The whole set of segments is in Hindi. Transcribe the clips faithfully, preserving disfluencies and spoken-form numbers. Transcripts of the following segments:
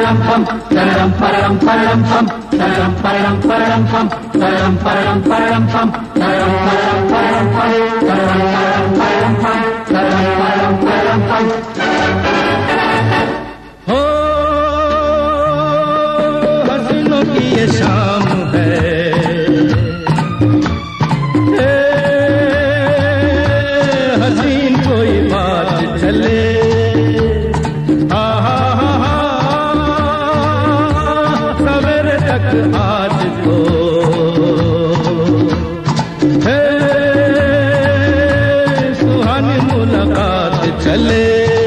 हो हसीनों की ये शाम है, हसीन कोई बात चले, हा हा हा हा सवेरे तक आज को है सुहानी मुलाकात चले।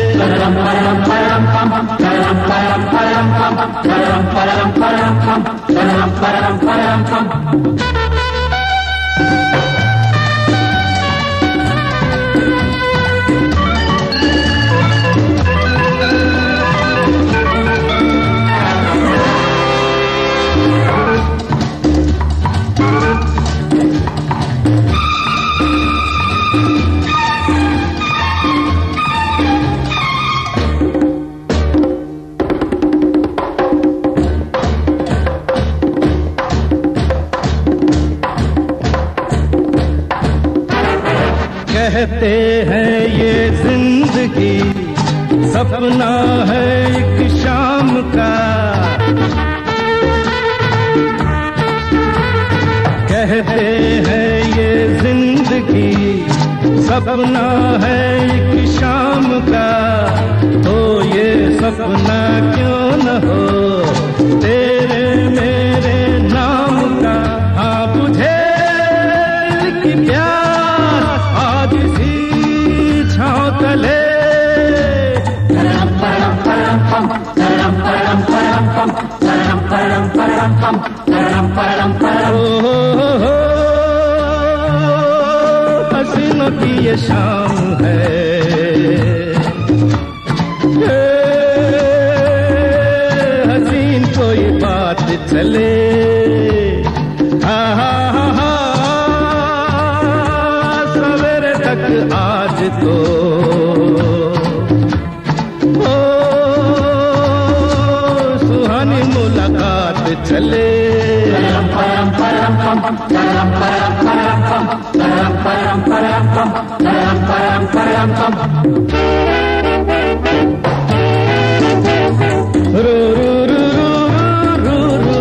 कहते हैं ये जिंदगी सपना है एक शाम का, कहते हैं ये जिंदगी सपना है एक शाम का, तो ये सपना क्यों न हो तेरे मेरे नाम का। हाँ बुझे दिल की प्यास आज सी छाँव तले, हसीनों की ये शाम है, हसीन कोई बात चले, हा हा हा सवेरे तक आज तो ओ सुहानी मुलाकात चले। रू रू रू रू रू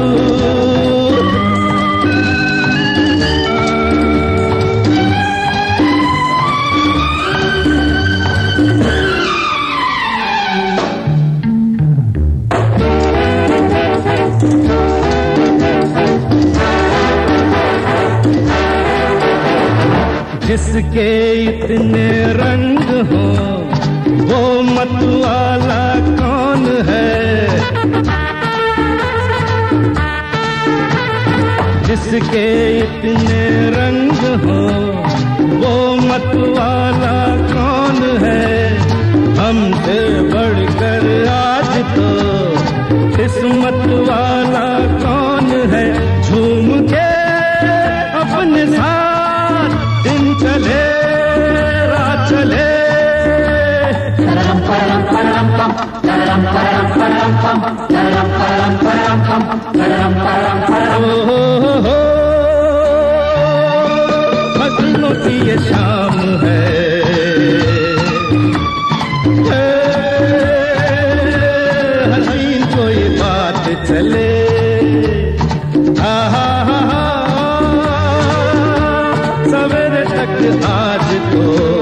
जिसके इतने रंग हो वो मतवाला कौन है, जिसके इतने रंग हो वो मतवाला कौन है। हमसे बढ़कर आज तो किस्मत वाला कौन है, झूम के अपने साथ दिन चले रात चले, हसीनों की ये शाम है, हसीन कोई बात चले, हा हा हा सवेरे तक आज को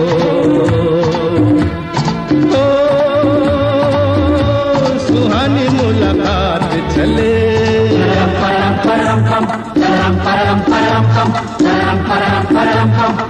ओ सुहानी मुलाकात चले। Param param pam, param param param pam, param param param pam.